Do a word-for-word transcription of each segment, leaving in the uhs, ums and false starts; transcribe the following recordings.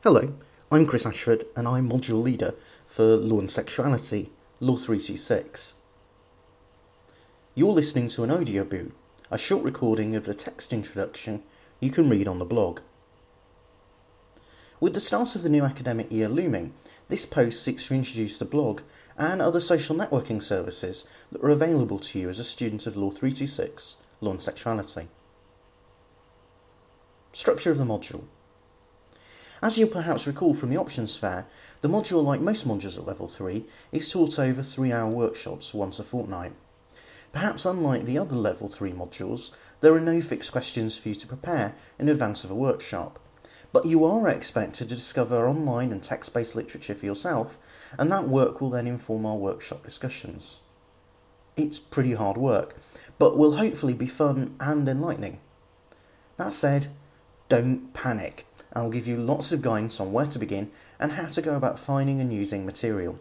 Hello, I'm Chris Ashford and I'm Module Leader for Law and Sexuality, Law three twenty-six. You're listening to an Audioboo, a short recording of the text introduction you can read on the blog. With the start of the new academic year looming, this post seeks to introduce the blog and other social networking services that are available to you as a student of Law three twenty-six, Law and Sexuality. Structure of the module. As you'll perhaps recall from the options fair, the module, like most modules at Level three, is taught over three-hour workshops once a fortnight. Perhaps unlike the other Level three modules, there are no fixed questions for you to prepare in advance of a workshop, but you are expected to discover online and text-based literature for yourself, and that work will then inform our workshop discussions. It's pretty hard work, but will hopefully be fun and enlightening. That said, don't panic. I'll give you lots of guidance on where to begin and how to go about finding and using material.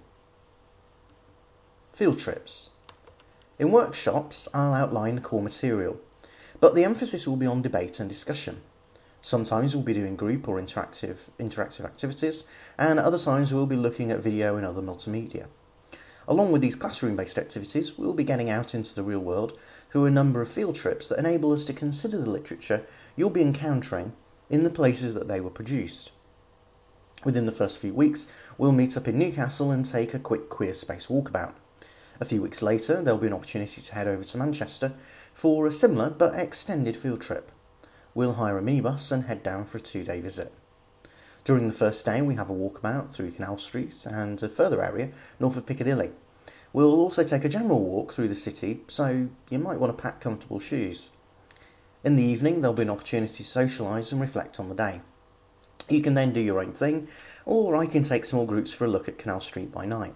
Field trips. In workshops, I'll outline the core material, but the emphasis will be on debate and discussion. Sometimes we'll be doing group or interactive, interactive activities, and other times we'll be looking at video and other multimedia. Along with these classroom-based activities, we'll be getting out into the real world through a number of field trips that enable us to consider the literature you'll be encountering in the places that they were produced. Within the first few weeks, we'll meet up in Newcastle and take a quick queer space walkabout. A few weeks later, there'll be an opportunity to head over to Manchester for a similar but extended field trip. We'll hire a minibus and head down for a two-day visit. During the first day, we have a walkabout through Canal Street and a further area north of Piccadilly. We'll also take a general walk through the city, so you might want to pack comfortable shoes. In the evening, there'll be an opportunity to socialise and reflect on the day. You can then do your own thing, or I can take small groups for a look at Canal Street by night.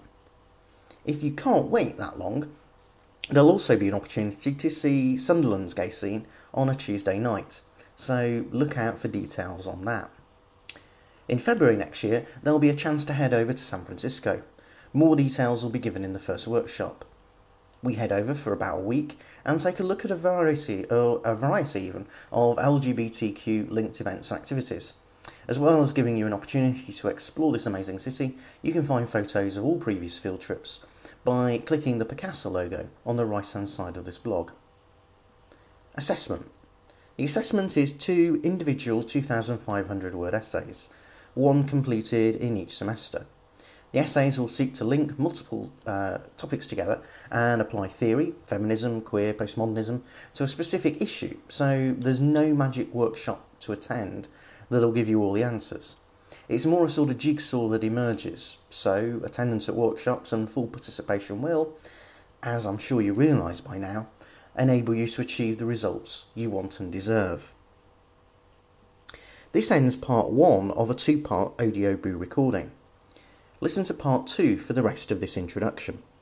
If you can't wait that long, there'll also be an opportunity to see Sunderland's gay scene on a Tuesday night, so look out for details on that. In February next year, there'll be a chance to head over to San Francisco. More details will be given in the first workshop. We head over for about a week and take a look at a variety, or a variety even, of L G B T Q linked events and activities. As well as giving you an opportunity to explore this amazing city, you can find photos of all previous field trips by clicking the Picasa logo on the right hand side of this blog. Assessment. The assessment is two individual two thousand five hundred word essays, one completed in each semester. The essays will seek to link multiple uh, topics together and apply theory, feminism, queer, postmodernism to a specific issue, so there's no magic workshop to attend that'll give you all the answers. It's more a sort of jigsaw that emerges, so attendance at workshops and full participation will, as I'm sure you realise by now, enable you to achieve the results you want and deserve. This ends part one of a two-part Audioboo recording. Listen to part two for the rest of this introduction.